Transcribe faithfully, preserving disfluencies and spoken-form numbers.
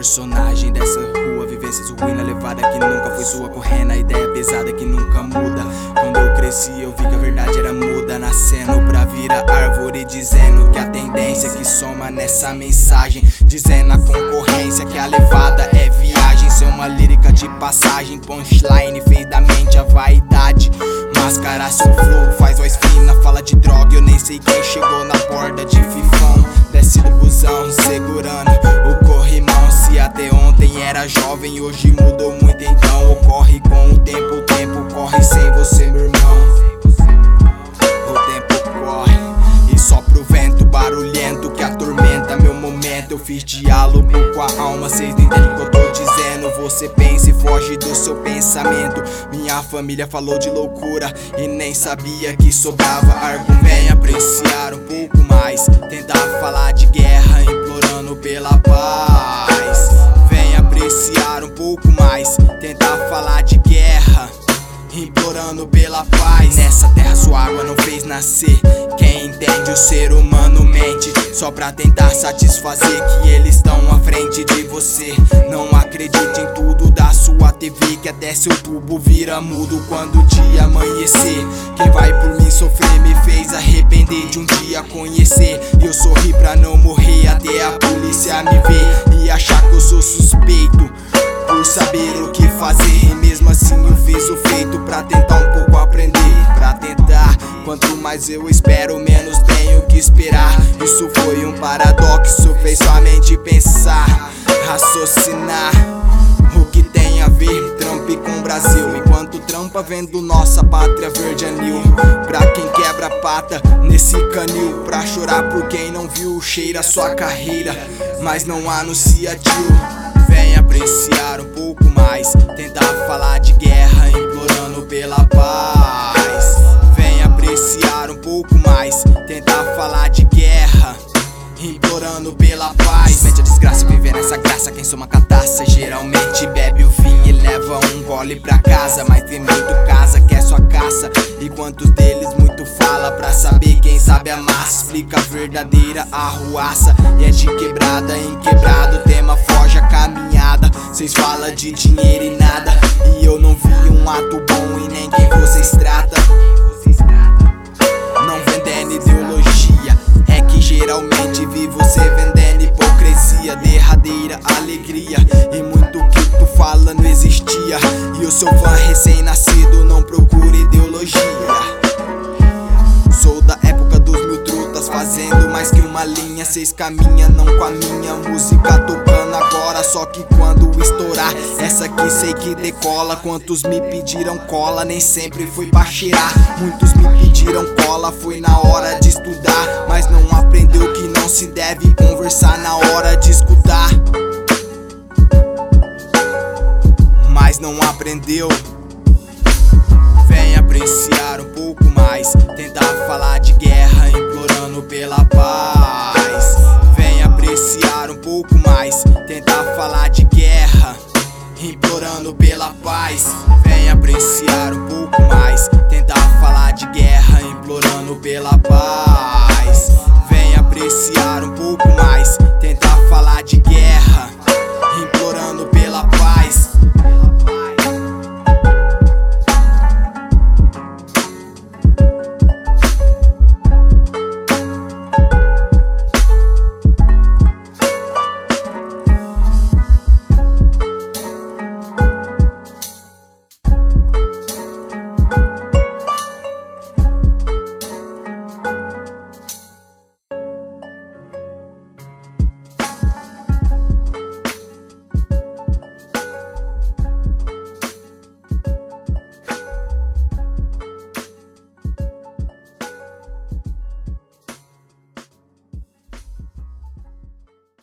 personagem dessa rua, vivências ruins na levada que nunca foi sua, correndo a ideia pesada que nunca muda. Quando eu cresci eu vi que a verdade era muda, nascendo pra virar árvore, dizendo que a tendência que soma nessa mensagem, dizendo a concorrência que a levada é viagem. Ser uma lírica de passagem, punchline fez da mente a vaidade, mascarar seu flow, faz voz fina, fala de droga, eu nem sei quem chegou na porta de fifão. Desce do busão, segurando o corrimão. Se até ontem era jovem, hoje mudou muito, então ocorre com o tempo. O tempo corre sem você, meu irmão. O tempo corre e sopra o vento barulhento que atormenta meu momento. Eu fiz diálogo com a alma, cês não entendem o que eu tô dizendo. Você pensa e foge do seu pensamento. Minha família falou de loucura e nem sabia que sobrava argumento. Vem apreciar um pouco mais, tentar falar de guerra, implorando pela paz. Vem apreciar um pouco mais, tentar falar de guerra, implorando pela paz. Nessa terra sua água não fez nascer. Quem entende o ser humano mente só pra tentar satisfazer que eles estão à frente de você. Não acredite em tudo da sua T V, que até seu tubo vira mudo quando o dia amanhecer. Quem vai por mim sofrer me fez arrepender de um dia conhecer. E eu sorri pra não morrer até a polícia me ver e achar que eu sou suspeito por saber o que fazer. E mesmo assim eu fiz o feito pra tentar um pouco aprender. Pra tentar, quanto mais eu espero, menos tenho que esperar. Isso foi um paradoxo, fez sua mente pensar, raciocinar o que tem a ver Trump com o Brasil. Enquanto trampa vendo nossa pátria verde anil, pra quem quebra a pata nesse canil, pra chorar por quem não viu, cheira sua carreira, mas não anuncia tio. Vem apreciar um pouco mais, tentar falar de guerra, implorando pela paz. Vem apreciar um pouco mais, tentar falar de guerra, implorando pela paz. Mente a desgraça, viver nessa graça, quem soma catarça geralmente bebe o vinho e leva um gole pra casa. Mas tem muito casa que é sua caça, e quantos deles muito fala pra saber quem sabe a massa. Explica a verdadeira arruaça, e é de quebrada em quebrado, o tema foge a caminhada. Cês falam de dinheiro e nada, e eu não vi um ato bom em nem quem vocês tratam. Não vendendo ideologia, é que geralmente vi você vendendo hipocrisia, derradeira alegria, e muito que tu fala não existia. E eu sou fã recém-nascido, não procura ideologia. Sou da época dos mil trutas, fazendo mais que uma linha. Cês caminha, não com a minha música tocando agora, só que quando estourar essa aqui sei que decola. Quantos me pediram cola, nem sempre foi pra cheirar. Muitos me pediram cola, foi na hora de estudar, mas não aprendeu que não se deve conversar na hora de escutar. Mas não aprendeu. Vem apreciar um pouco mais, tentar falar de guerra, implorando pela paz. Vem apreciar um pouco mais, tentar falar de guerra, implorando pela paz. Vem apreciar um pouco mais, tentar falar de guerra, implorando pela paz. Vem apreciar um pouco mais, tentar falar de guerra.